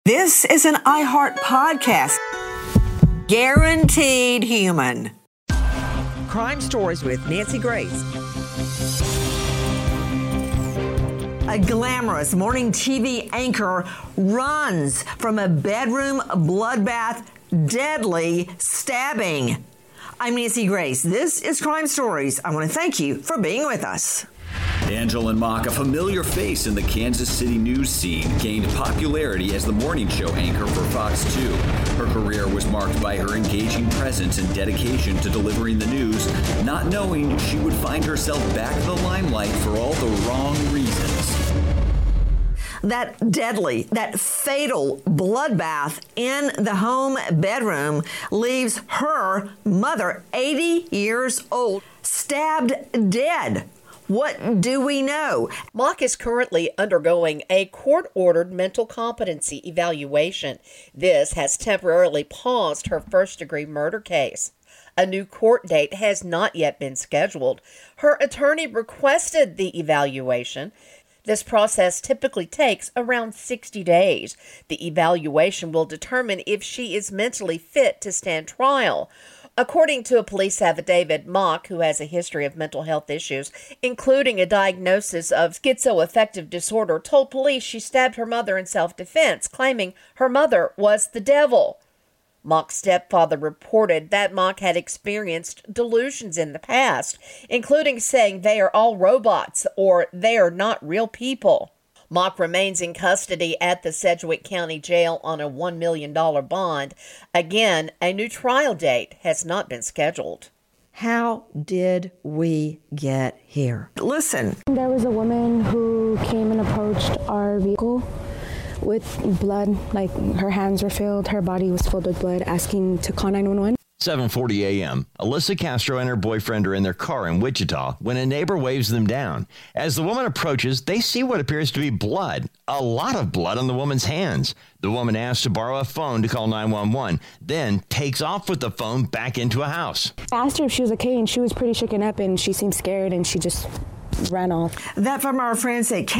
This is an iHeart podcast. Guaranteed human. Crime Stories with Nancy Grace. A glamorous morning TV anchor runs from a bedroom bloodbath, deadly stabbing. I'm Nancy Grace. This is Crime Stories. I want to thank you for being with us. Angelyn Mock, a familiar face in the Kansas City news scene, gained popularity as the morning show anchor for Fox 2. Her career was marked by her engaging presence and dedication to delivering the news, not knowing she would find herself back in the limelight for all the wrong reasons. That deadly, that fatal bloodbath in the home bedroom leaves her mother, 80 years old, stabbed dead. What do we know? Mock is currently undergoing a court-ordered mental competency evaluation. This has temporarily paused her first-degree murder case. A new court date has not yet been scheduled. Her attorney requested the evaluation. This process typically takes around 60 days. The evaluation will determine if she is mentally fit to stand trial. According to a police affidavit, Mock, who has a history of mental health issues, including a diagnosis of schizoaffective disorder, told police she stabbed her mother in self-defense, claiming her mother was the devil. Mock's stepfather reported that Mock had experienced delusions in the past, including saying they are all robots or they are not real people. Mock remains in custody at the Sedgwick County Jail on a $1 million bond. Again, a new trial date has not been scheduled. How did we get here? Listen. There was a woman who came and approached our vehicle with blood, like her hands were filled, her body was filled with blood, asking to call 911. 7:40 a.m. Alyssa Castro and her boyfriend are in their car in Wichita when a neighbor waves them down. As the woman approaches, they see what appears to be blood, a lot of blood on the woman's hands. The woman asks to borrow a phone to call 911, then takes off with the phone back into a house. I asked her if she was okay, and she was pretty shaken up, and she seemed scared, and she just ran off. That from our friends at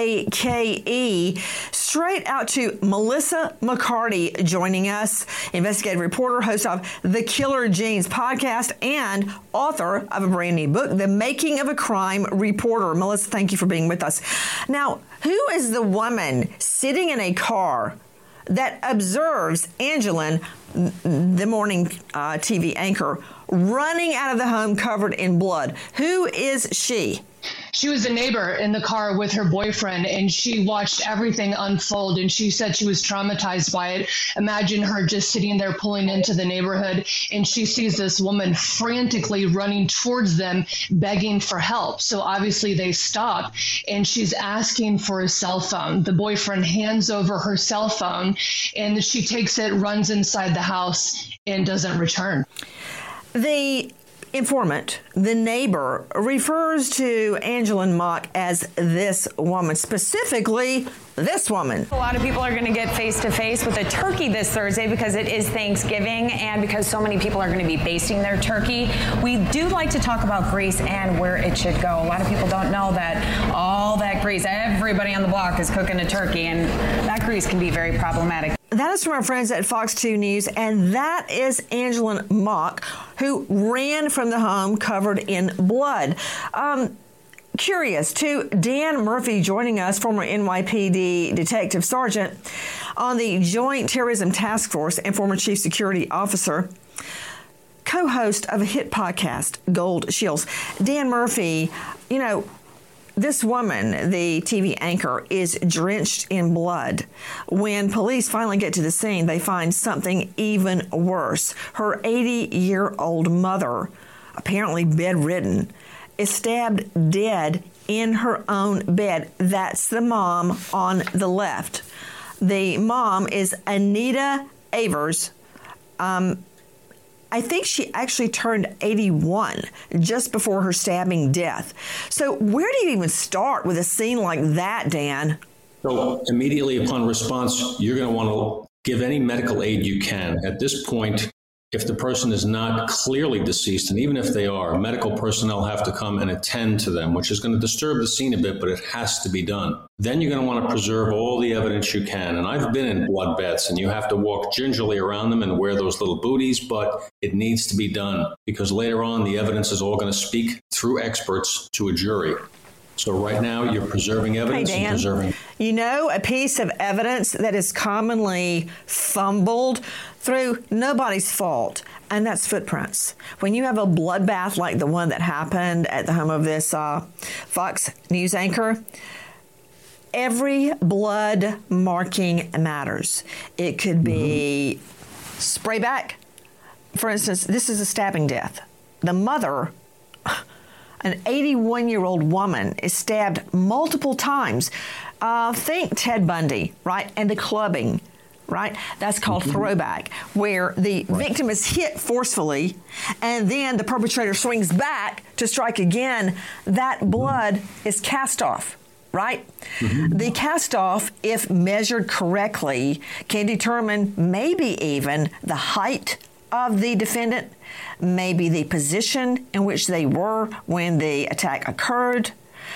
KAKE. Straight out to Melissa McCarty joining us, investigative reporter, host of the Killer Genes podcast, and author of a brand new book, The Making of a Crime Reporter. Melissa, thank you for being with us. Now, who is the woman sitting in a car that observes Angelyn, the morning TV anchor, running out of the home covered in blood? Who is she? She was a neighbor in the car with her boyfriend, and she watched everything unfold, and she said she was traumatized by it. Imagine her just sitting there pulling into the neighborhood, and she sees this woman frantically running towards them, begging for help. So obviously they stop, and she's asking for a cell phone. The boyfriend hands over her cell phone, and she takes it, runs inside the house, and doesn't return. The informant, the neighbor, refers to Angelyn Mock as this woman, specifically this woman. A lot of people are going to get face-to-face with a turkey this Thursday because it is Thanksgiving and because so many people are going to be basting their turkey. We do like to talk about grease and where it should go. A lot of people don't know that all that grease, everybody on the block is cooking a turkey, and that grease can be very problematic. That is from our friends at Fox 2 News, and that is Angelyn Mock, who ran from the home covered in blood. Curious, to Dan Murphy joining us, former NYPD Detective Sergeant on the Joint Terrorism Task Force and former Chief Security Officer, co-host of a hit podcast, Gold Shields. Dan Murphy, you know, this woman, the TV anchor, is drenched in blood. When police finally get to the scene, they find something even worse. Her 80-year-old mother, apparently bedridden, is stabbed dead in her own bed. That's the mom on the left. The mom is Anita Avers. I think she actually turned 81 just before her stabbing death. So where do you even start with a scene like that, Dan? So immediately upon response, you're going to want to give any medical aid you can. At this point, if the person is not clearly deceased, and even if they are, medical personnel have to come and attend to them, which is going to disturb the scene a bit, but it has to be done. Then you're going to want to preserve all the evidence you can. And I've been in bloodbaths, and you have to walk gingerly around them and wear those little booties, but it needs to be done because later on the evidence is all going to speak through experts to a jury. So right now you're preserving evidence. Hey, Dan, and preserving. You know, a piece of evidence that is commonly fumbled through nobody's fault, and that's footprints. When you have a bloodbath like the one that happened at the home of this Fox News anchor, every blood marking matters. It could be spray back. For instance, this is a stabbing death. The mother, an 81-year-old woman, is stabbed multiple times. Think Ted Bundy, right? And the clubbing, right? That's called throwback, where the victim is hit forcefully and then the perpetrator swings back to strike again. That blood is cast off, right? The cast off, if measured correctly, can determine maybe even the height of the defendant, maybe the position in which they were when the attack occurred.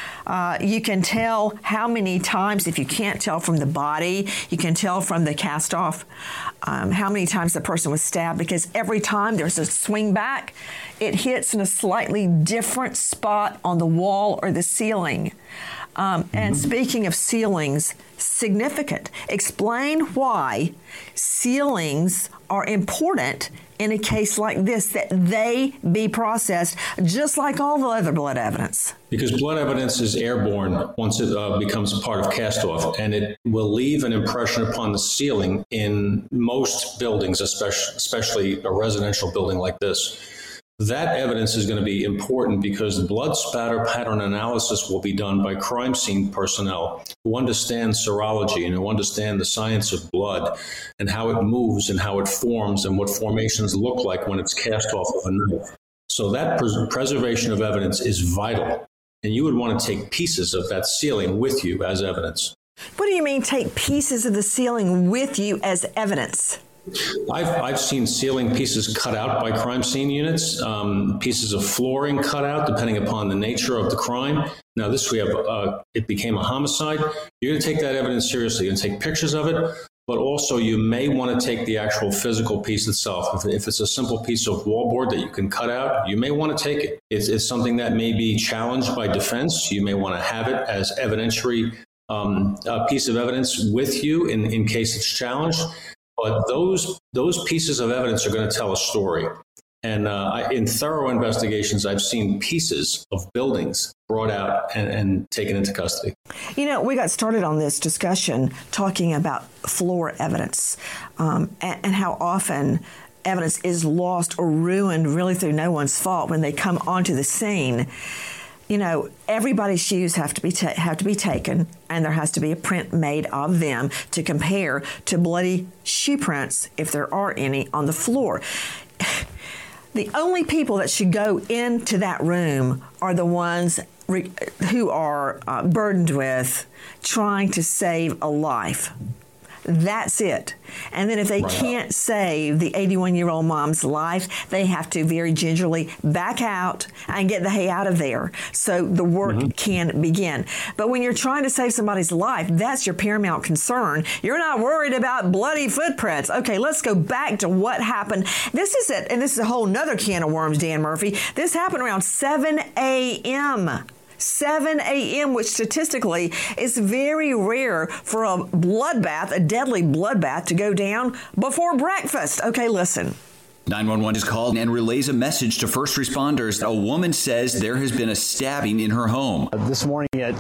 You can tell how many times, if you can't tell from the body, you can tell from the cast off how many times the person was stabbed, because every time there's a swing back, it hits in a slightly different spot on the wall or the ceiling. And speaking of ceilings, significant. Explain why ceilings are important in a case like this, that they be processed just like all the other blood evidence. Because blood evidence is airborne once it becomes part of cast-off, and it will leave an impression upon the ceiling in most buildings, especially a residential building like this. That evidence is going to be important because blood spatter pattern analysis will be done by crime scene personnel who understand serology and who understand the science of blood and how it moves and how it forms and what formations look like when it's cast off of a knife. So that preservation of evidence is vital. And you would want to take pieces of that ceiling with you as evidence. What do you mean take pieces of the ceiling with you as evidence? I've seen ceiling pieces cut out by crime scene units, pieces of flooring cut out depending upon the nature of the crime. Now this we have, it became a homicide. You're going to take that evidence seriously. You're going to take pictures of it, but also you may want to take the actual physical piece itself. If it's a simple piece of wallboard that you can cut out, you may want to take it. It's something that may be challenged by defense. You may want to have it as evidentiary, a piece of evidence with you in case it's challenged. But those pieces of evidence are going to tell a story. And in thorough investigations, I've seen pieces of buildings brought out and taken into custody. You know, we got started on this discussion talking about floor evidence and how often evidence is lost or ruined really through no one's fault when they come onto the scene. You know, everybody's shoes have to be taken, and there has to be a print made of them to compare to bloody shoe prints, if there are any, on the floor. The only people that should go into that room are the ones who are burdened with trying to save a life. That's it. And then if they can't save the 81-year-old mom's life, they have to very gingerly back out and get the hay out of there so the work can begin. But when you're trying to save somebody's life, that's your paramount concern. You're not worried about bloody footprints. Okay, let's go back to what happened. This is it, and this is a whole nother can of worms, Dan Murphy. This happened around 7 a.m. 7 a.m., which statistically is very rare for a bloodbath, a deadly bloodbath, to go down before breakfast. Okay, listen. 911 is called and relays a message to first responders. A woman says there has been a stabbing in her home. This morning at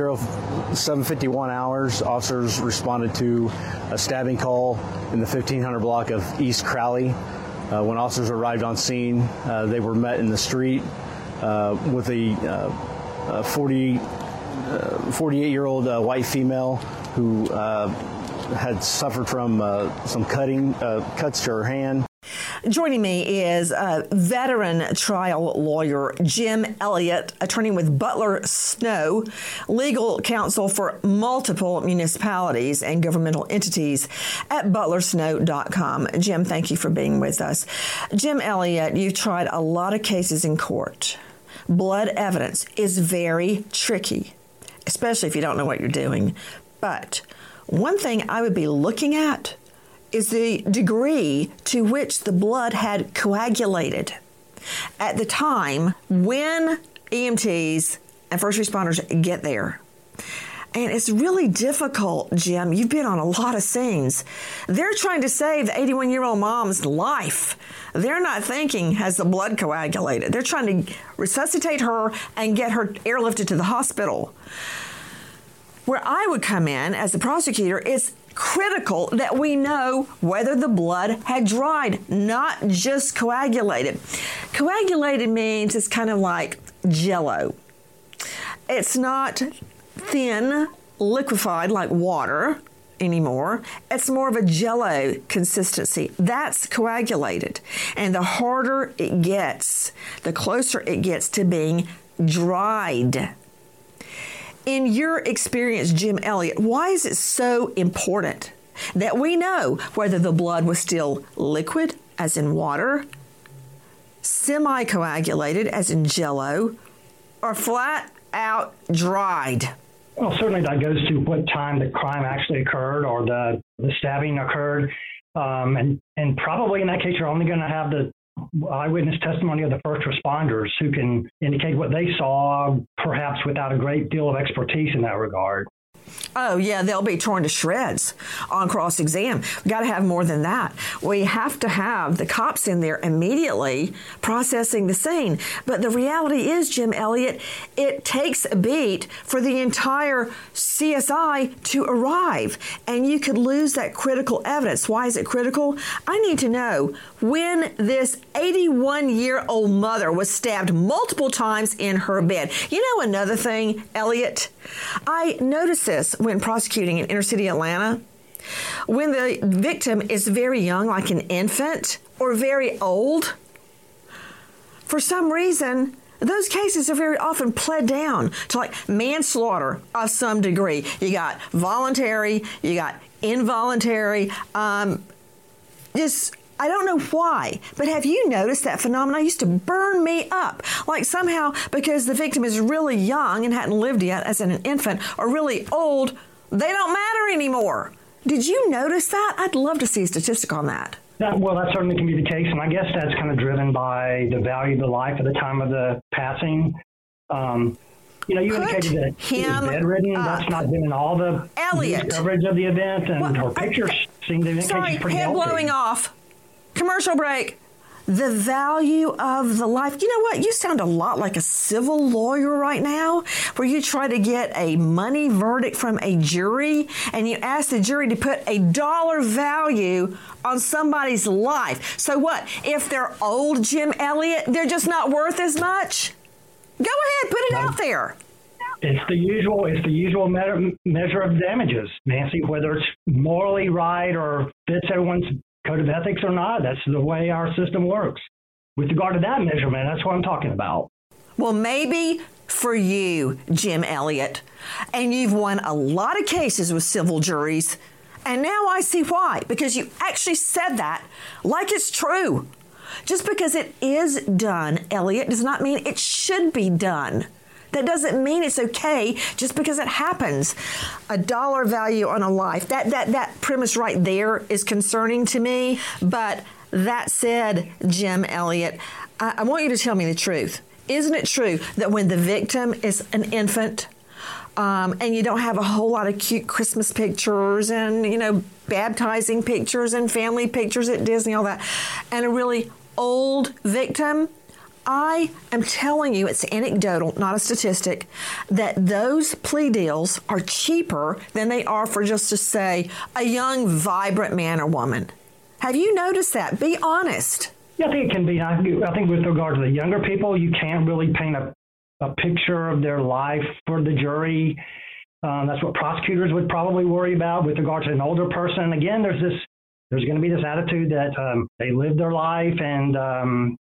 7:51 hours, officers responded to a stabbing call in the 1500 block of East Crowley. When officers arrived on scene, they were met in the street with a 48-year-old white female who had suffered from some cuts to her hand. Joining me is veteran trial lawyer Jim Elliott, attorney with Butler Snow, legal counsel for multiple municipalities and governmental entities at butlersnow.com. Jim, thank you for being with us. Jim Elliott, you've tried a lot of cases in court. Blood evidence is very tricky, especially if you don't know what you're doing. But one thing I would be looking at is the degree to which the blood had coagulated at the time when EMTs and first responders get there. And it's really difficult, Jim. You've been on a lot of scenes. They're trying to save the 81-year-old mom's life. They're not thinking, has the blood coagulated? They're trying to resuscitate her and get her airlifted to the hospital. Where I would come in as the prosecutor is critical that we know whether the blood had dried, not just coagulated. Coagulated means it's kind of like Jell-O. It's not thin, liquefied like water anymore. It's more of a Jell-O consistency. That's coagulated. And the harder it gets, the closer it gets to being dried. In your experience, Jim Elliott, why is it so important that we know whether the blood was still liquid, as in water, semi-coagulated, as in Jell-O, or flat out dried? Well, certainly that goes to what time the crime actually occurred or the stabbing occurred. And probably in that case, you're only going to have the eyewitness testimony of the first responders who can indicate what they saw, perhaps without a great deal of expertise in that regard. Oh, yeah, they'll be torn to shreds on cross-exam. We've got to have more than that. We have to have the cops in there immediately processing the scene. But the reality is, Jim Elliott, it takes a beat for the entire CSI to arrive, and you could lose that critical evidence. Why is it critical? I need to know when this 81-year-old mother was stabbed multiple times in her bed. You know another thing, Elliott? I noticed this when prosecuting in inner city Atlanta. When the victim is very young, like an infant, or very old, for some reason, those cases are very often pled down to like manslaughter of some degree. You got voluntary, you got involuntary, I don't know why, but have you noticed that phenomenon? It used to burn me up. Like somehow, because the victim is really young and hadn't lived yet as an infant, or really old, they don't matter anymore. Did you notice that? I'd love to see a statistic on that. Well, that certainly can be the case, and I guess that's kind of driven by the value of the life at the time of the passing. You indicated that he was bedridden. That's not been in all the news coverage of the event, and her pictures seem to indicate she's pretty healthy. Head blowing off. Commercial break. The value of the life. You know what? You sound a lot like a civil lawyer right now, where you try to get a money verdict from a jury and you ask the jury to put a dollar value on somebody's life. So what? If they're old, Jim Elliott, they're just not worth as much? Go ahead, put it out there. It's the usual measure of damages, Nancy, whether it's morally right or fits everyone's code of ethics or not. That's the way our system works. With regard to that measurement, that's what I'm talking about. Well, maybe for you, Jim Elliott, and you've won a lot of cases with civil juries, and now I see why, because you actually said that like it's true. Just because it is done, Elliott, does not mean it should be done. That doesn't mean it's okay just because it happens. A dollar value on a life, that premise right there is concerning to me. But that said, Jim Elliott, I want you to tell me the truth. Isn't it true that when the victim is an infant, and you don't have a whole lot of cute Christmas pictures and, baptizing pictures and family pictures at Disney, all that, and a really old victim, I am telling you, it's anecdotal, not a statistic, that those plea deals are cheaper than they are for just to say a young, vibrant man or woman. Have you noticed that? Be honest. Yeah, I think it can be. I think with regard to the younger people, you can't really paint a picture of their life for the jury. That's what prosecutors would probably worry about. With regard to an older person, again, there's this there's going to be this attitude that they live their life, and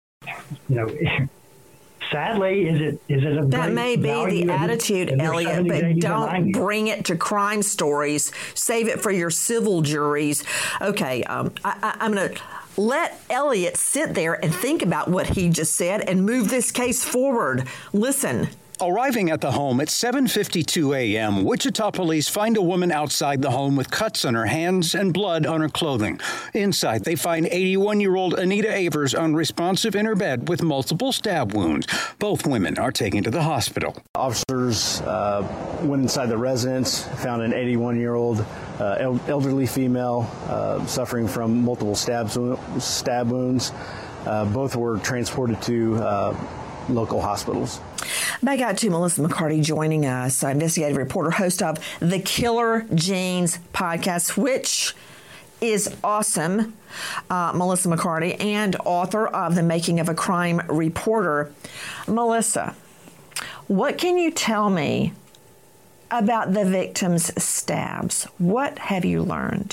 sadly, is it a that may be the attitude, Elliot, but don't bring it to crime stories. Save it for your civil juries. Okay, I'm going to let Elliot sit there and think about what he just said and move this case forward. Listen. Arriving at the home at 7:52 a.m., Wichita police find a woman outside the home with cuts on her hands and blood on her clothing. Inside, they find 81-year-old Anita Avers unresponsive in her bed with multiple stab wounds. Both women are taken to the hospital. Officers went inside the residence, found an 81-year-old elderly female suffering from multiple stab wounds. Both were transported to local hospitals. Back out to Melissa McCarty joining us, investigative reporter, host of the Killer Genes podcast, which is awesome. Melissa McCarty, and author of The Making of a Crime Reporter. Melissa, what can you tell me about the victim's stabs? What have you learned?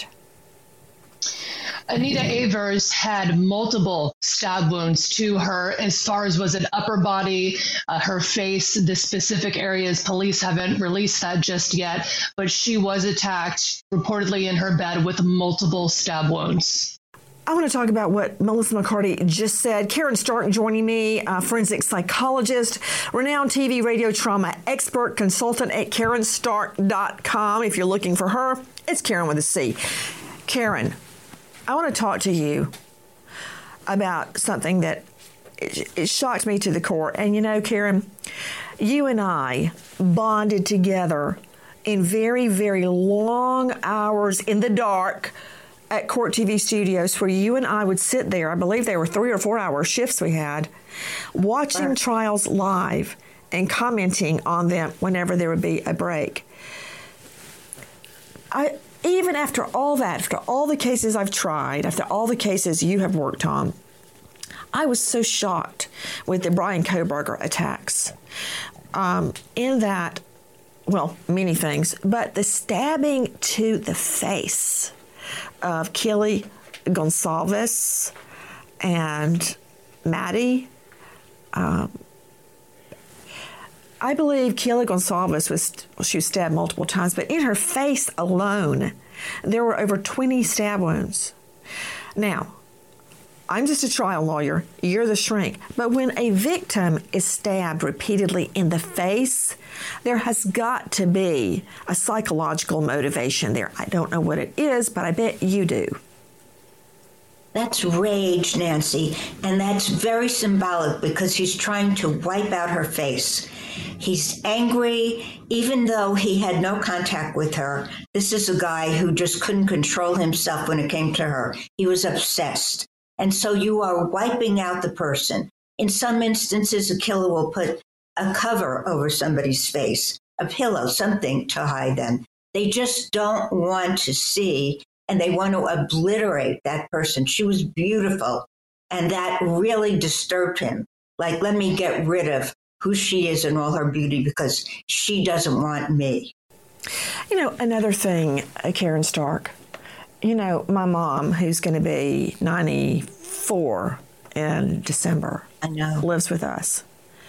Anita Avers had multiple stab wounds to her, as far as was it upper body, her face, the specific areas. Police haven't released that just yet, but she was attacked reportedly in her bed with multiple stab wounds. I want to talk about what Melissa McCarty just said. Karen Stark joining me, forensic psychologist, renowned TV radio trauma expert, consultant at KarenStark.com. If you're looking for her, it's Karen with a C. Karen, I want to talk to you about something that it shocked me to the core. And you know, Karen, you and I bonded together in very, very long hours in the dark at Court TV Studios, where you and I would sit there. I believe they were 3 or 4 hour shifts we had, watching trials live and commenting on them whenever there would be a break. Even after all that, after all the cases I've tried, after all the cases you have worked on, I was so shocked with the Bryan Kohberger attacks. In that, well, many things, but the stabbing to the face of Kelly Gonsalves and Maddie. I believe Kelly Gonsalves she was stabbed multiple times, but in her face alone, there were over 20 stab wounds. Now, I'm just a trial lawyer. You're the shrink. But when a victim is stabbed repeatedly in the face, there has got to be a psychological motivation there. I don't know what it is, but I bet you do. That's rage, Nancy, and that's very symbolic because he's trying to wipe out her face. He's angry, even though he had no contact with her. This is a guy who just couldn't control himself when it came to her. He was obsessed. And so you are wiping out the person. In some instances, a killer will put a cover over somebody's face, a pillow, something to hide them. They just don't want to see, and they want to obliterate that person. She was beautiful, and that really disturbed him. Like, let me get rid of who she is and all her beauty because she doesn't want me. You know, another thing, Karen Stark, you know, my mom, who's going to be 94 in December, I know, lives with us.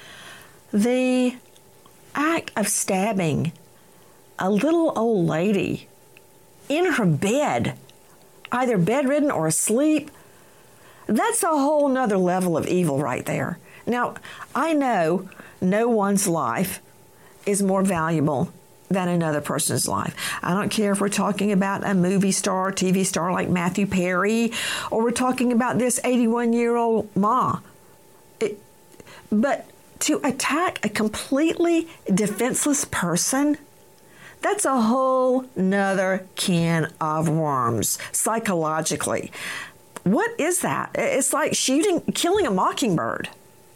The act of stabbing a little old lady in her bed, either bedridden or asleep, that's a whole nother level of evil right there. Now, I know no one's life is more valuable than another person's life. I don't care if we're talking about a movie star, TV star like Matthew Perry, or we're talking about this 81-year-old ma. But to attack a completely defenseless person, that's a whole nother can of worms psychologically. What is that? It's like killing a mockingbird.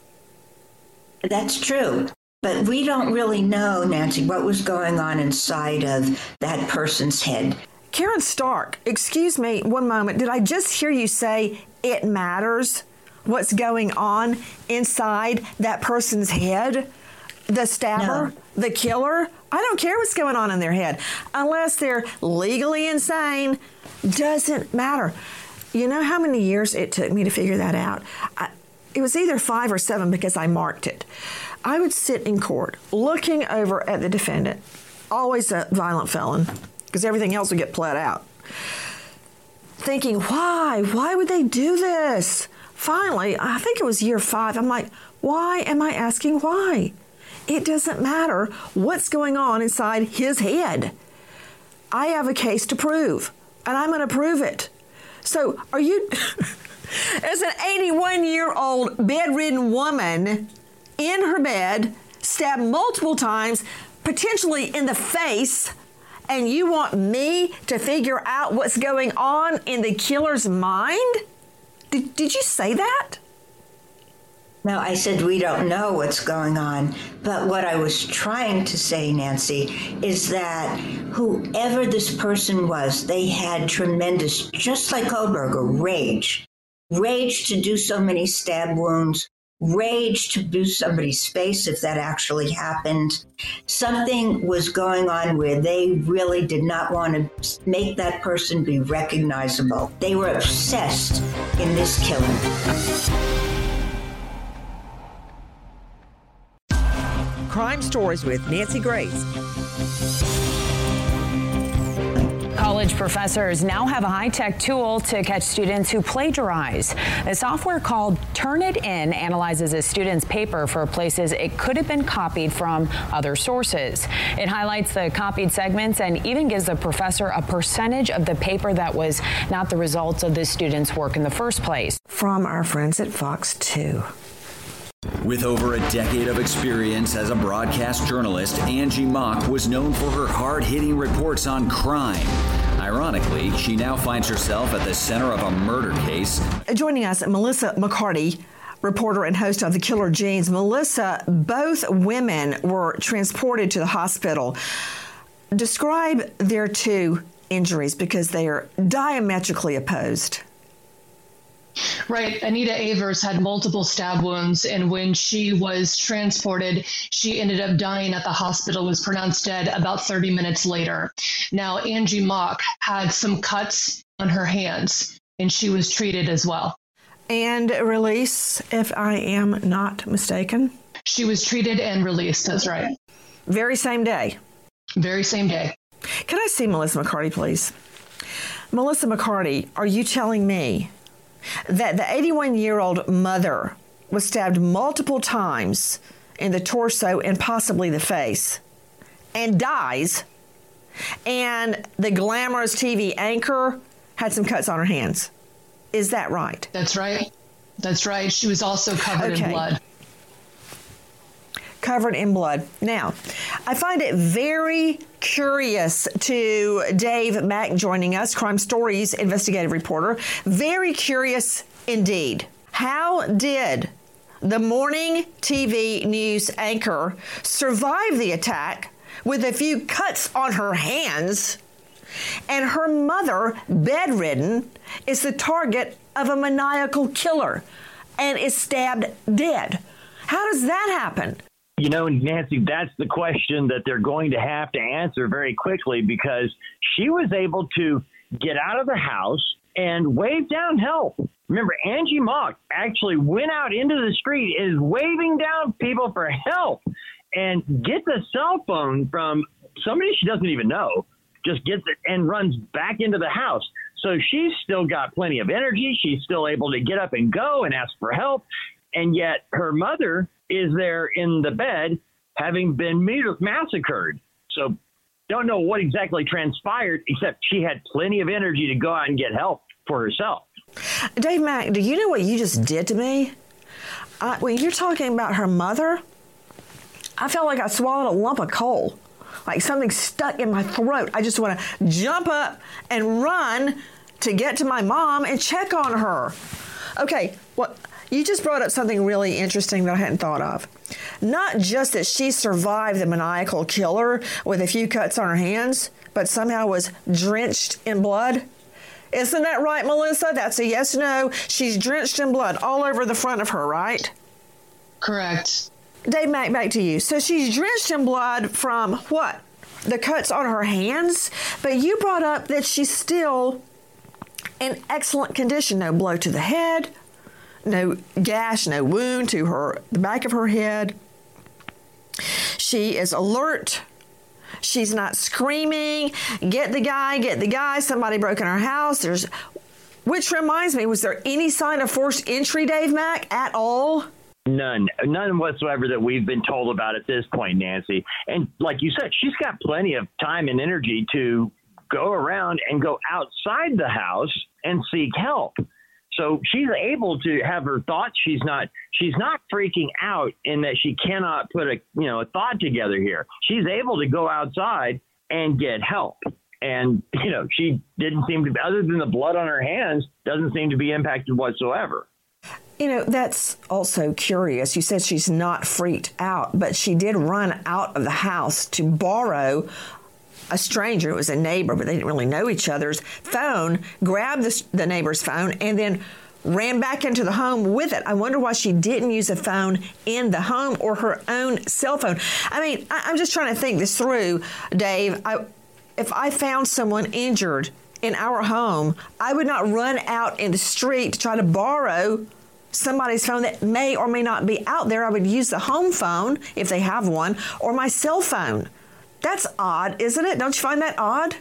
That's true. But we don't really know, Nancy, what was going on inside of that person's head. Karen Stark, excuse me one moment. Did I just hear you say it matters what's going on inside that person's head? The stabber, the killer? I don't care what's going on in their head. Unless they're legally insane, Doesn't matter. You know how many years it took me to figure that out? It was either 5 or 7 because I marked it. I would sit in court looking over at the defendant, always a violent felon, because everything else would get pled out, thinking, why? Why would they do this? Finally, I think it was year 5, I'm like, why am I asking why? It doesn't matter what's going on inside his head. I have a case to prove, and I'm going to prove it. So are you, as an 81-year-old bedridden woman in her bed, stabbed multiple times, potentially in the face, and you want me to figure out what's going on in the killer's mind? Did you say that? No, I said we don't know what's going on. But what I was trying to say, Nancy, is that whoever this person was, they had tremendous, just like Kohlberger, rage. Rage to do so many stab wounds, rage to do somebody's face if that actually happened. Something was going on where they really did not want to make that person be recognizable. They were obsessed in this killing. Crime Stories with Nancy Grace. College professors now have a high-tech tool to catch students who plagiarize. The software called Turnitin analyzes a student's paper for places it could have been copied from other sources. It highlights the copied segments and even gives the professor a percentage of the paper that was not the result of the student's work in the first place. From our friends at Fox 2. With over a decade of experience as a broadcast journalist, Angie Mock was known for her hard-hitting reports on crime. Ironically, she now finds herself at the center of a murder case. Joining us, Melissa McCarty, reporter and host of The Killer Genes. Melissa, both women were transported to the hospital. Describe their 2 injuries because they are diametrically opposed. Right. Anita Avers had multiple stab wounds, and when she was transported, she ended up dying at the hospital, was pronounced dead about 30 minutes later. Now, Angie Mock had some cuts on her hands, and she was treated as well. And release, if I am not mistaken? She was treated and released, that's right. Very same day? Very same day. Can I see Melissa McCarty, please? Melissa McCarty, are you telling me that the 81-year-old mother was stabbed multiple times in the torso and possibly the face and dies, and the glamorous TV anchor had some cuts on her hands? Is that right? That's right. That's right. She was also covered in blood. Covered in blood. Now, I find it very curious to Dave Mack joining us, Crime Stories investigative reporter. Very curious indeed. How did the morning TV news anchor survive the attack with a few cuts on her hands, and her mother, bedridden, is the target of a maniacal killer and is stabbed dead? How does that happen? You know, Nancy, that's the question that they're going to have to answer very quickly, because she was able to get out of the house and wave down help. Remember, Angie Mock actually went out into the street, is waving down people for help, and gets a cell phone from somebody she doesn't even know, just gets it and runs back into the house. So she's still got plenty of energy. She's still able to get up and go and ask for help. And yet her mother is there in the bed having been massacred. So don't know what exactly transpired, except she had plenty of energy to go out and get help for herself. Dave Mack, do you know what you just did to me? When you're talking about her mother, I felt like I swallowed a lump of coal, like something stuck in my throat. I just want to jump up and run to get to my mom and check on her. Okay, well, you just brought up something really interesting that I hadn't thought of. Not just that she survived the maniacal killer with a few cuts on her hands, but somehow was drenched in blood. Isn't that right, Melissa? That's a yes, no. She's drenched in blood all over the front of her, right? Correct. Dave Mack, back to you. So she's drenched in blood from what? The cuts on her hands? But you brought up that she still in excellent condition. No blow to the head, no gash, no wound to the back of her head. She is alert. She's not screaming, get the guy, somebody broke in our house. Which reminds me, was there any sign of forced entry, Dave Mack, at all? None whatsoever that we've been told about at this point, Nancy. And like you said, she's got plenty of time and energy to go around and go outside the house and seek help. So she's able to have her thoughts. She's not freaking out in that she cannot put a thought together here. She's able to go outside and get help. And, she didn't seem to, other than the blood on her hands, doesn't seem to be impacted whatsoever. That's also curious. You said she's not freaked out, but she did run out of the house to borrow a stranger. It was a neighbor, but they didn't really know each other's phone, grabbed the neighbor's phone, and then ran back into the home with it. I wonder why she didn't use a phone in the home or her own cell phone. I mean, I'm just trying to think this through, Dave. If I found someone injured in our home, I would not run out in the street to try to borrow somebody's phone that may or may not be out there. I would use the home phone, if they have one, or my cell phone. That's odd, isn't it? Don't you find that odd?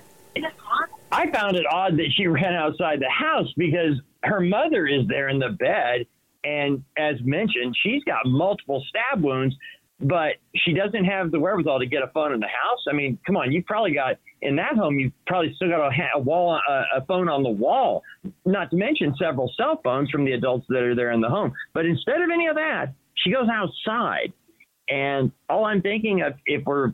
I found it odd that she ran outside the house because her mother is there in the bed. And as mentioned, she's got multiple stab wounds, but she doesn't have the wherewithal to get a phone in the house. I mean, come on, you've probably got, in that home, you've probably still got a phone on the wall, not to mention several cell phones from the adults that are there in the home. But instead of any of that, she goes outside. And all I'm thinking of,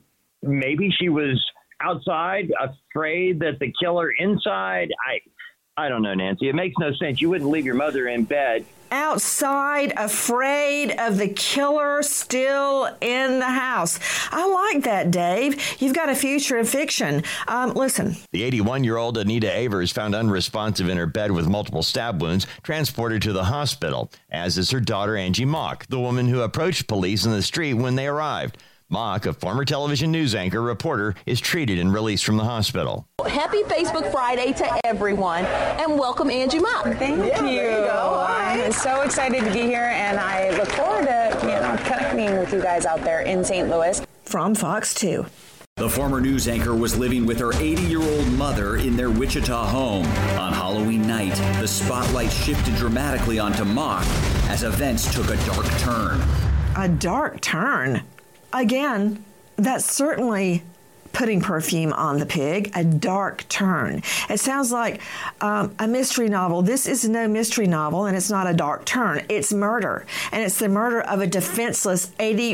maybe she was outside, afraid that the killer inside. I don't know, Nancy. It makes no sense. You wouldn't leave your mother in bed. Outside, afraid of the killer still in the house. I like that, Dave. You've got a future in fiction. Listen. The 81-year-old Anita Avers found unresponsive in her bed with multiple stab wounds, transported to the hospital, as is her daughter Angie Mock, the woman who approached police in the street when they arrived. Mock, a former television news anchor reporter, is treated and released from the hospital. Happy Facebook Friday to everyone, and welcome Angie Mock. Thank you. There you go. I'm so excited to be here, and I look forward to connecting with you guys out there in St. Louis. From Fox 2. The former news anchor was living with her 80-year-old mother in their Wichita home. On Halloween night, the spotlight shifted dramatically onto Mock as events took a dark turn. A dark turn? Again, that's certainly putting perfume on the pig, a dark turn. It sounds like a mystery novel. This is no mystery novel, and it's not a dark turn. It's murder, and it's the murder of a defenseless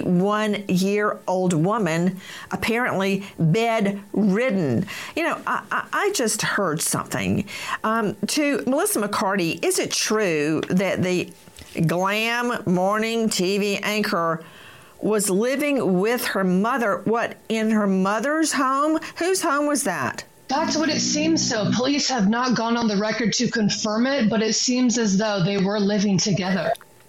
81-year-old woman, apparently bedridden. I just heard something. To Melissa McCarty, is it true that the glam morning TV anchor was living with her mother, in her mother's home? Whose home was that? That's what it seems so. Police have not gone on the record to confirm it, but it seems as though they were living together.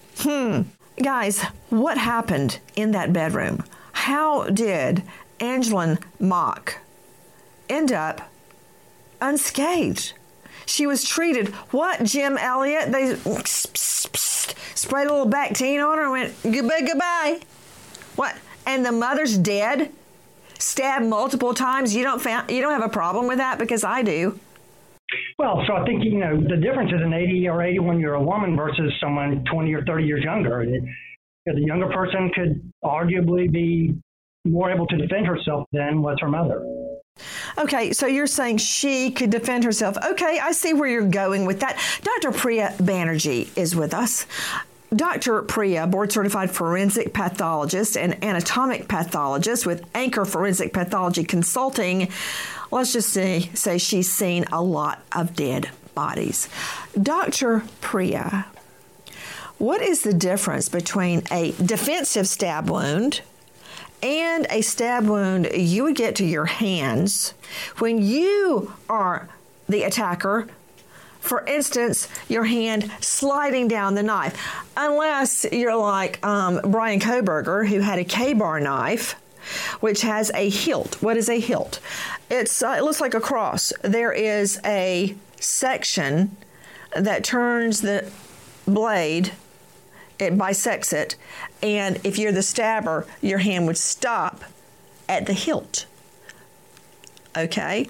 Guys, what happened in that bedroom? How did Angeline Mock end up unscathed? She was treated, Jim Elliott? They sprayed a little Bactine on her and went, goodbye. What? And the mother's dead? Stabbed multiple times? You don't have a problem with that? Because I do. Well, so I think, the difference is an 80 or 81-year-old woman versus someone 20 or 30 years younger. The younger person could arguably be more able to defend herself than was her mother. Okay, so you're saying she could defend herself. Okay, I see where you're going with that. Dr. Priya Banerjee is with us. Dr. Priya, board-certified forensic pathologist and anatomic pathologist with Anchor Forensic Pathology Consulting. Let's just say she's seen a lot of dead bodies. Dr. Priya, what is the difference between a defensive stab wound and a stab wound you would get to your hands when you are the attacker? For instance, your hand sliding down the knife, unless you're like Brian Kohberger, who had a K-bar knife, which has a hilt. What is a hilt? It looks like a cross. There is a section that turns the blade, it bisects it, and if you're the stabber, your hand would stop at the hilt. Okay?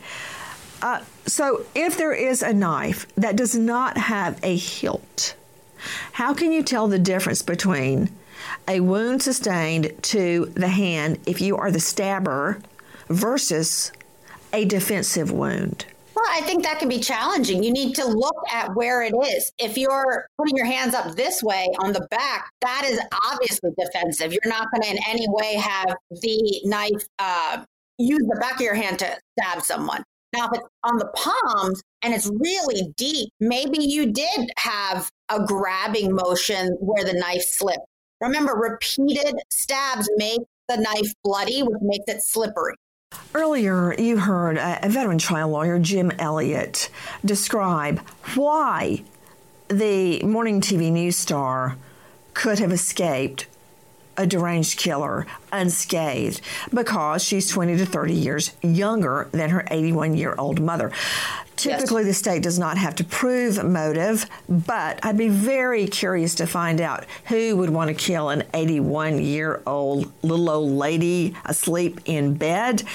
So if there is a knife that does not have a hilt, how can you tell the difference between a wound sustained to the hand if you are the stabber versus a defensive wound? Well, I think that can be challenging. You need to look at where it is. If you're putting your hands up this way on the back, that is obviously defensive. You're not going to in any way have the knife use the back of your hand to stab someone. Now, if it's on the palms and it's really deep, maybe you did have a grabbing motion where the knife slipped. Remember, repeated stabs make the knife bloody, which makes it slippery. Earlier, you heard a veteran trial lawyer, Jim Elliott, describe why the morning TV news star could have escaped a deranged killer unscathed because she's 20 to 30 years younger than her 81-year-old mother. Typically, the state does not have to prove motive, but I'd be very curious to find out who would want to kill an 81-year-old little old lady asleep in bed.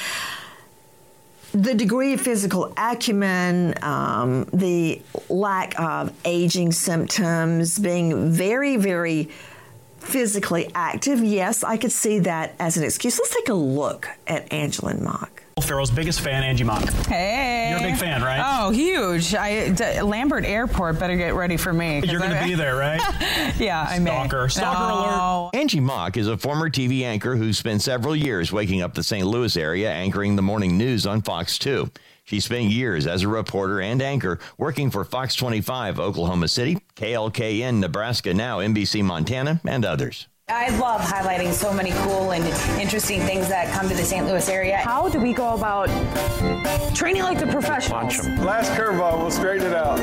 The degree of physical acumen, the lack of aging symptoms, being very, very physically active. Yes, I could see that as an excuse. Let's take a look at Angelin Mock. Farrell's biggest fan, Angie Mock. Hey. You're a big fan, right? Oh, huge. Lambert Airport better get ready for me. You're going to be there, right? Yeah, I may. Stalker alert. Angie Mock is a former TV anchor who spent several years waking up the St. Louis area anchoring the morning news on Fox 2. She spent years as a reporter and anchor working for Fox 25 Oklahoma City, KLKN Nebraska Now, NBC Montana, and others. I love highlighting so many cool and interesting things that come to the St. Louis area. How do we go about training like the professionals? Last curveball, we'll straighten it out.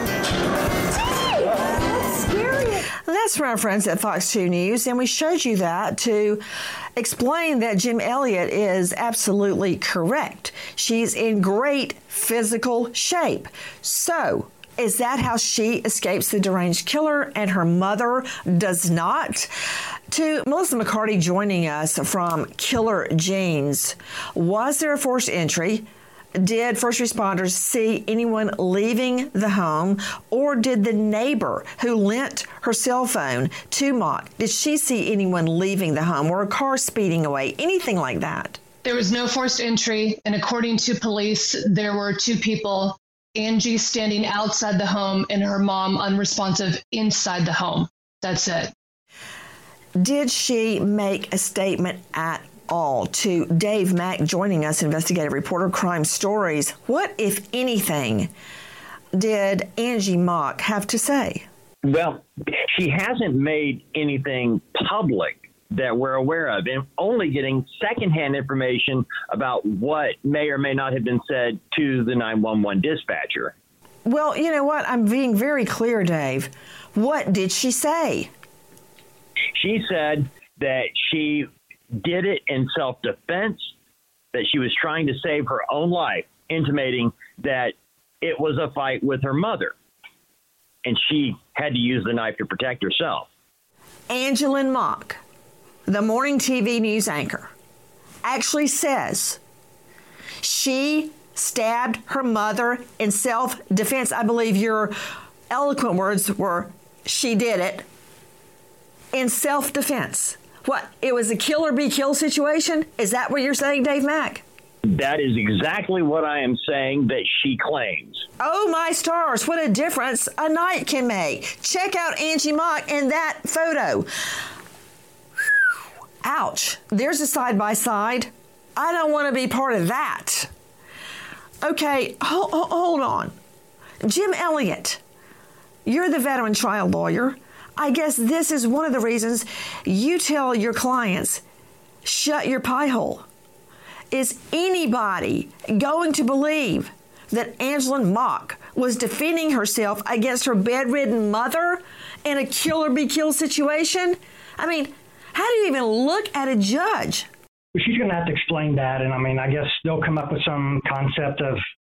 That's scary. That's from our friends at Fox 2 News, and we showed you that to explain that Jim Elliott is absolutely correct. She's in great physical shape. So, is that how she escapes the deranged killer and her mother does not? To Melissa McCarty joining us from Killer Jeans, was there a forced entry? Did first responders see anyone leaving the home? Or did the neighbor who lent her cell phone to Mock, did she see anyone leaving the home or a car speeding away? Anything like that? There was no forced entry, and according to police, there were two people, Angie standing outside the home and her mom unresponsive inside the home. That's it. Did she make a statement at all? To Dave Mack joining us, investigative reporter, Crime Stories. What, if anything, did Angie Mock have to say? Well, she hasn't made anything public that we're aware of, and only getting secondhand information about what may or may not have been said to the 911 dispatcher. Well, you know what? I'm being very clear, Dave. What did she say? She said that she did it in self-defense, that she was trying to save her own life, intimating that it was a fight with her mother, and she had to use the knife to protect herself. Angelin Mock, the morning TV news anchor, actually says she stabbed her mother in self-defense. I believe your eloquent words were, she did it in self-defense. What, it was a kill or be killed situation? Is that what you're saying, Dave Mack? That is exactly what I am saying that she claims. Oh, my stars, what a difference a night can make. Check out Angie Mock in that photo. Ouch. There's a side-by-side. I don't want to be part of that. Okay, hold on. Jim Elliott, you're the veteran trial lawyer. I guess this is one of the reasons you tell your clients, shut your pie hole. Is anybody going to believe that Angelin Mock was defending herself against her bedridden mother in a kill or be killed situation? I mean, how do you even look at a judge? She's going to have to explain that. And I mean, I guess they'll come up with some concept of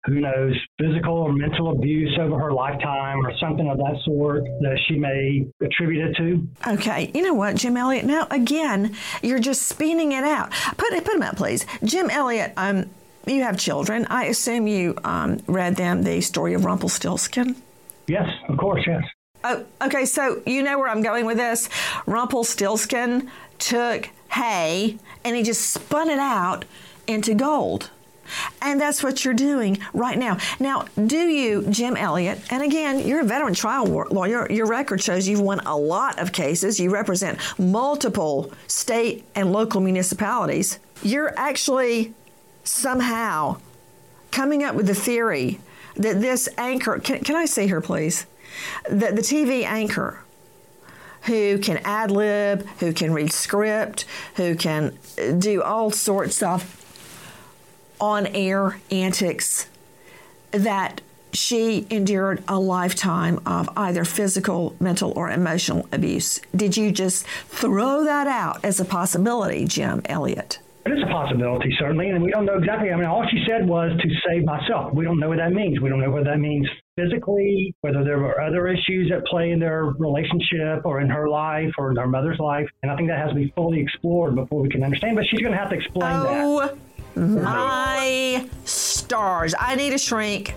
who knows, physical or mental abuse over her lifetime or something of that sort that she may attribute it to. Okay, you know what, Jim Elliott? Now, again, you're just spinning it out. Put him up, please. Jim Elliott, you have children. I assume you read them the story of Rumpelstiltskin? Yes, of course, yes. Oh, okay, so you know where I'm going with this? Rumpelstiltskin took hay and he just spun it out into gold. And that's what you're doing right now. Now, do you, Jim Elliott, and again, you're a veteran trial lawyer. Your record shows you've won a lot of cases. You represent multiple state and local municipalities. You're actually somehow coming up with the theory that this anchor, can I see her, please? That the TV anchor who can ad-lib, who can read script, who can do all sorts of on-air antics, that she endured a lifetime of either physical, mental, or emotional abuse. Did you just throw that out as a possibility, Jim Elliott? It is a possibility, certainly, and we don't know exactly. I mean, all she said was to save myself. We don't know what that means. We don't know what that means physically, whether there were other issues at play in their relationship or in her life or in her mother's life. And I think that has to be fully explored before we can understand, but she's going to have to explain that. My stars. I need a shrink.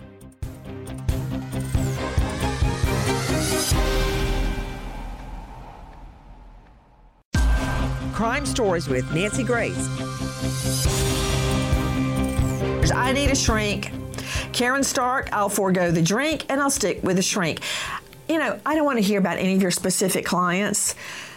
Crime Stories with Nancy Grace. I need a shrink. Karen Stark, I'll forego the drink and I'll stick with the shrink. You know, I don't want to hear about any of your specific clients,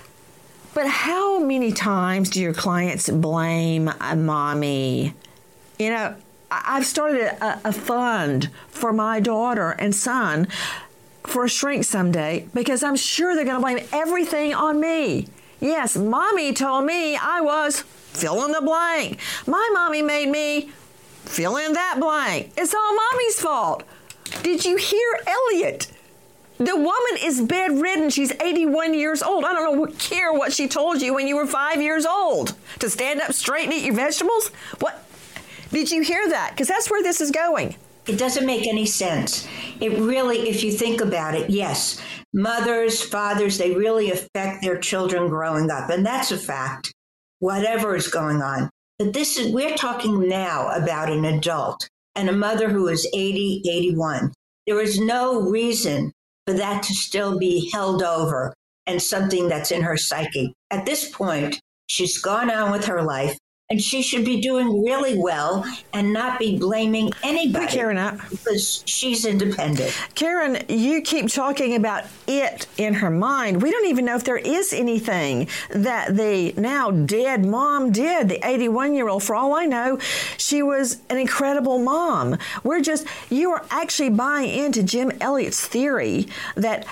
but how many times do your clients blame mommy? You know, I've started a fund for my daughter and son for a shrink someday because I'm sure they're going to blame everything on me. Yes, mommy told me I was fill in the blank. My mommy made me fill in that blank. It's all mommy's fault. Did you hear Elliott? The woman is bedridden. She's 81 years old. I don't care what she told you when you were 5 years old. To stand up straight and eat your vegetables? What? Did you hear that? Because that's where this is going. It doesn't make any sense. It really, if you think about it, yes, mothers, fathers, they really affect their children growing up. And that's a fact, whatever is going on. But we're talking now about an adult and a mother who is 80, 81. There is no reason for that to still be held over and something that's in her psyche. At this point, she's gone on with her life. And she should be doing really well and not be blaming anybody. Karen, because she's independent. Karen, you keep talking about it in her mind. We don't even know if there is anything that the now dead mom did, the 81-year-old. For all I know, she was an incredible mom. You are actually buying into Jim Elliott's theory that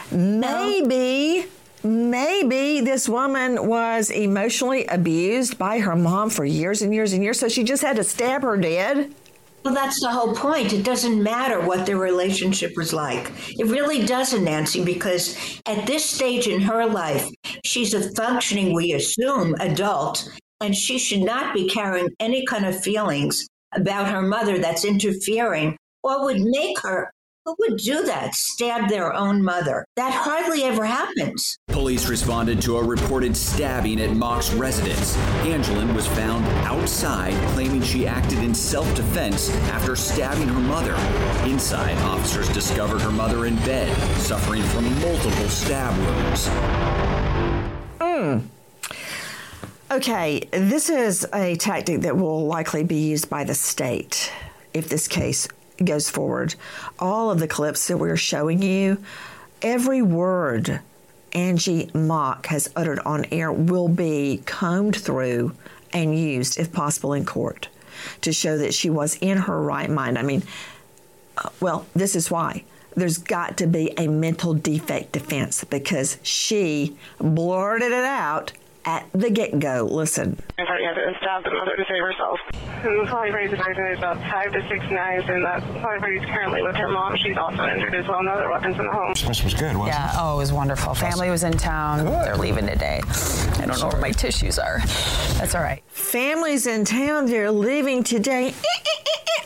maybe this woman was emotionally abused by her mom for years and years and years, so she just had to stab her dead. Well, that's the whole point. It doesn't matter what their relationship was like. It really doesn't, Nancy, because at this stage in her life, she's a functioning, we assume, adult, and she should not be carrying any kind of feelings about her mother that's interfering or would make her. Who would do that? Stab their own mother? That hardly ever happens. Police responded to a reported stabbing at Mock's residence. Angelin was found outside, claiming she acted in self-defense after stabbing her mother. Inside, officers discovered her mother in bed, suffering from multiple stab wounds. Okay, this is a tactic that will likely be used by the state if this case goes forward. All of the clips that we're showing you, every word Angie Mock has uttered on air will be combed through and used, if possible, in court to show that she was in her right mind. I mean, this is why. There's got to be a mental defect defense because she blurted it out at the get-go. Listen. I thought you had to stab the mother to save herself. And the Polly is about 5 to 6 knives, and that Polly is currently with her mom. She's also injured as well. No other weapons in the home. This was good, wasn't it? Yeah, it was wonderful. Family was in town. Good. They're leaving today. I don't know where my tissues are. That's all right. Family's in town. They're leaving today.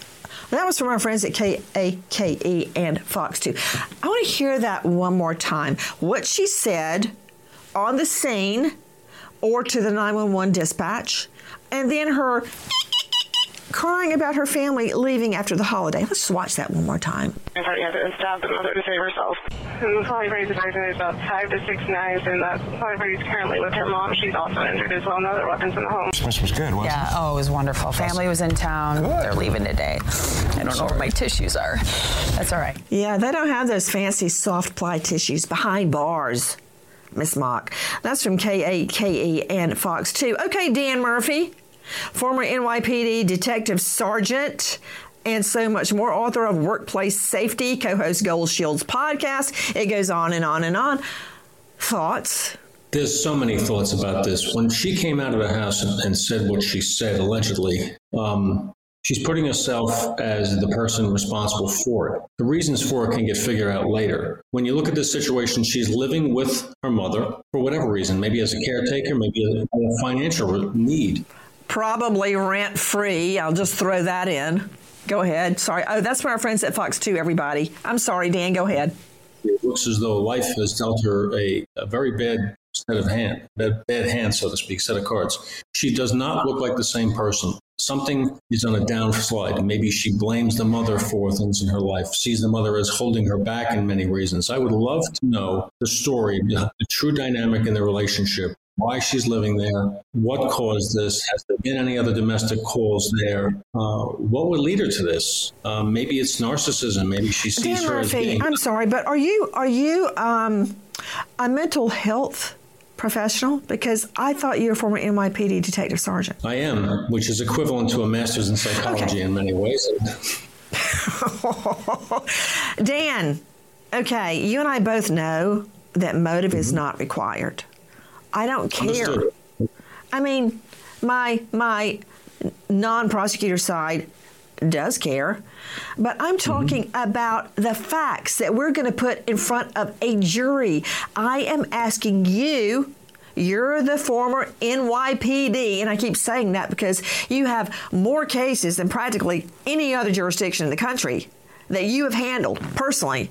That was from our friends at KAKE and Fox 2. I want to hear that one more time. What she said on the scene or to the 911 dispatch, and then her crying about her family leaving after the holiday. Let's just watch that one more time. In front of and stabbed the mother to save herself. And the Polybrady's is about 5 to 6 knives, and that Polybrady's currently with her mom. She's also injured as well. No other weapons in the home. Christmas was good, wasn't it? Yeah, oh, it was wonderful. Family was in town. Good. They're leaving today. I don't know where my tissues are. That's all right. Yeah, they don't have those fancy soft ply tissues behind bars, Miss Mock. That's from KAKE and Fox 2. Okay, Dan Murphy, former NYPD detective sergeant, and so much more, author of Workplace Safety, co-host Gold Shield's podcast. It goes on and on and on. Thoughts? There's so many thoughts about this. When she came out of the house and said what she said, allegedly, she's putting herself as the person responsible for it. The reasons for it can get figured out later. When you look at this situation, she's living with her mother for whatever reason, maybe as a caretaker, maybe a financial need. Probably rent-free. I'll just throw that in. Go ahead. Sorry. Oh, that's from our friends at Fox 2, everybody. I'm sorry, Dan. Go ahead. It looks as though life has dealt her a very bad set of bad hand, so to speak, set of cards. She does not look like the same person. Something is on a downslide. Maybe she blames the mother for things in her life, sees the mother as holding her back in many reasons. I would love to know the story, the true dynamic in the relationship, why she's living there, what caused this, has there been any other domestic calls there, what would lead her to this? Maybe it's narcissism. Maybe she sees Dan her Murphy, as being... I'm sorry, but are you a mental health professional? Because I thought you were a former NYPD detective sergeant. I am, which is equivalent to a master's in psychology in many ways. Dan, okay, you and I both know that motive is not required. I don't care. Understood. I mean, my non-prosecutor side does care, but I'm talking about the facts that we're going to put in front of a jury. I am asking you, you're the former NYPD, and I keep saying that because you have more cases than practically any other jurisdiction in the country that you have handled personally.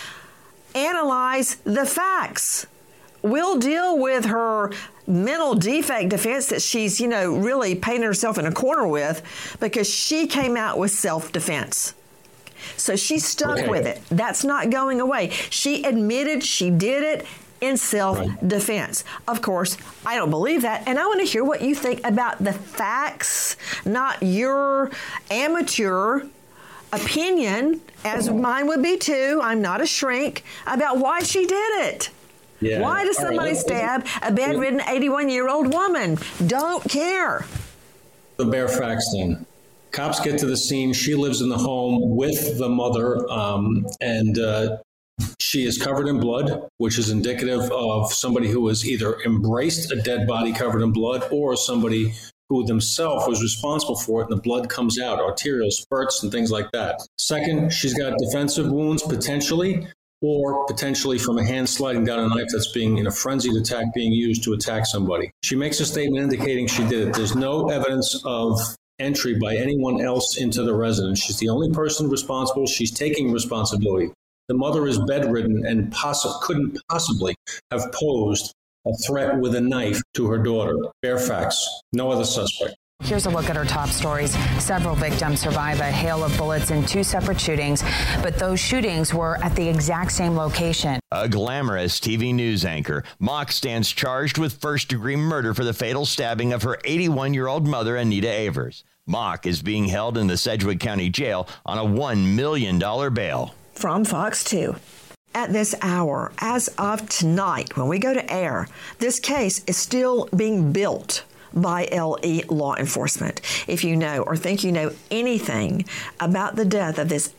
Analyze the facts. We'll deal with her mental defect defense that she's, really painted herself in a corner with because she came out with self-defense. So she's stuck with it. That's not going away. She admitted she did it in self-defense. Of course, I don't believe that. And I want to hear what you think about the facts, not your amateur opinion, as mine would be too. I'm not a shrink, about why she did it. Yeah. Why does somebody stab a bedridden 81-year-old woman? Don't care. The bare facts then. Cops get to the scene. She lives in the home with the mother, and she is covered in blood, which is indicative of somebody who has either embraced a dead body covered in blood or somebody who themselves was responsible for it, and the blood comes out, arterial spurts and things like that. Second, she's got defensive wounds potentially, or potentially from a hand sliding down a knife that's being in a frenzied attack being used to attack somebody. She makes a statement indicating she did it. There's no evidence of entry by anyone else into the residence. She's the only person responsible. She's taking responsibility. The mother is bedridden and couldn't possibly have posed a threat with a knife to her daughter. Bare facts. No other suspect. Here's a look at our top stories. Several victims survived a hail of bullets in two separate shootings, but those shootings were at the exact same location. A glamorous TV news anchor, Mock stands charged with first-degree murder for the fatal stabbing of her 81-year-old mother, Anita Avers. Mock is being held in the Sedgwick County Jail on a $1 million bail. From Fox 2. At this hour, as of tonight, when we go to air, this case is still being built by LE law enforcement. If you know or think you know anything about the death of this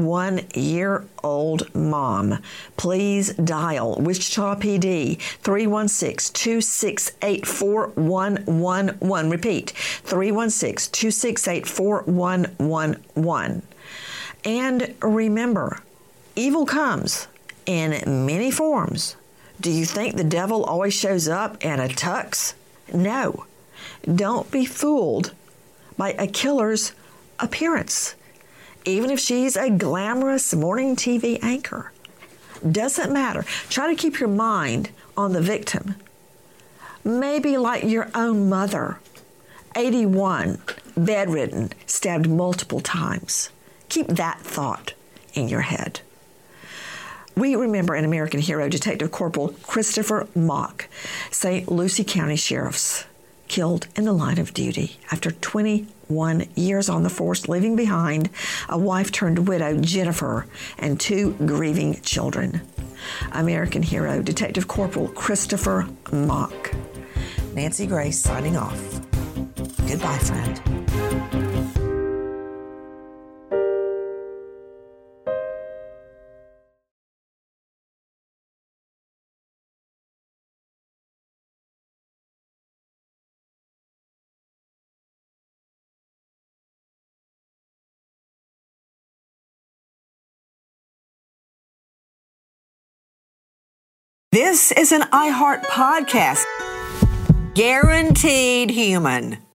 81-year-old mom, please dial Wichita PD 316-268-4111. Repeat, 316-268-4111. And remember, evil comes in many forms. Do you think the devil always shows up in a tux? No. Don't be fooled by a killer's appearance. even if she's a glamorous morning TV anchor. Doesn't matter. Try to keep your mind on the victim. Maybe like your own mother, 81, bedridden, stabbed multiple times. Keep that thought in your head. We remember an American hero, Detective Corporal Christopher Mock, St. Lucie County Sheriff's, killed in the line of duty after 21 years on the force, leaving behind a wife-turned-widow, Jennifer, and 2 grieving children. American hero, Detective Corporal Christopher Mock. Nancy Grace signing off. Goodbye, friend. This is an iHeart podcast. Guaranteed human.